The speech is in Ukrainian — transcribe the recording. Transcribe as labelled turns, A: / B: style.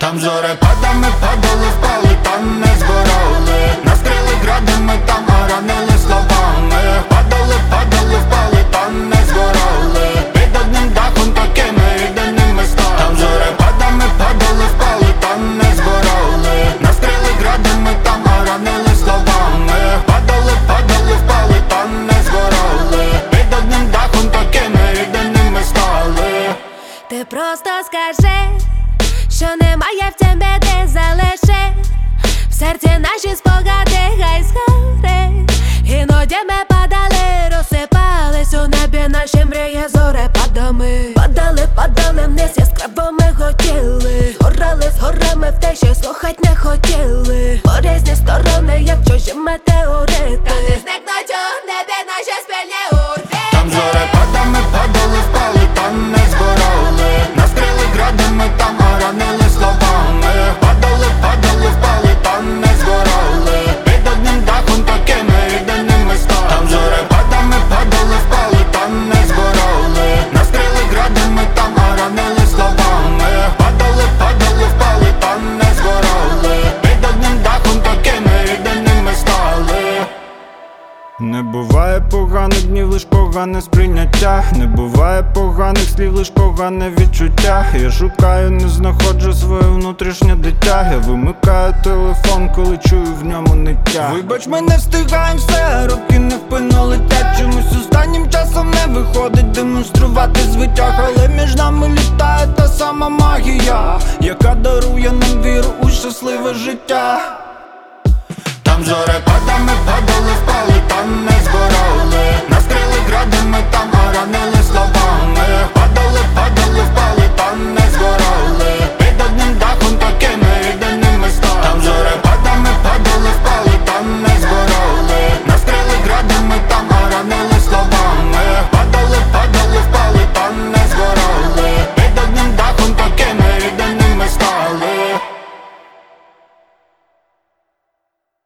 A: Там зорепадами падали, впали, та не збирали. Нас крили градами, там ранили словами. Падали, падали, впали, та не збирали. Під одним дахом такими єдиними стали. Там зорепадами падали, впали, та не збирали. Нас крили градами, там ранили словами. Падали, падали, впали, та не збирали. Під одним дахом такими єдиними стали.
B: Ти просто скажи, що немає в тебе де залиши. В серці наші спогади хай згорить. Іноді ми падали, розсипались у небі наші мрії зорепадами. Падали, падали вниз, яскраво ми хотіли. Горали з горами в тиші, слухать не хотіли. По різні сторони, як чужі метеорити. Та не зникнуть у небі наші спільні орбіти.
A: Там зорепадами падали, впали, та не збирали. Нас крили градами, там ранили словами. Падали, падали, впали, та не збирали. Під одним дахом такими єдиними стали. Там зорепадами падали, впали, та не збирали. Нас крили градами, там ранили словами. Падали, падали, впали, та не збирали. Під одним дахом такими єдиними стали.
C: Не буває поганих днів, лиш погане сприйняття. Не буває поганих слів, лиш погане відчуття. Я шукаю, не знаходжу своє внутрішнє дитя. Я вимикаю телефон, коли чую в ньому ниття. Вибач, ми не встигаємо все, роки невпинно летять. Чомусь останнім часом не виходить демонструвати звитяг. Але між нами літає та сама магія, яка дарує нам віру у щасливе життя.
A: Там зорепадами падали, впали, та не збирали. Нас крили градами, там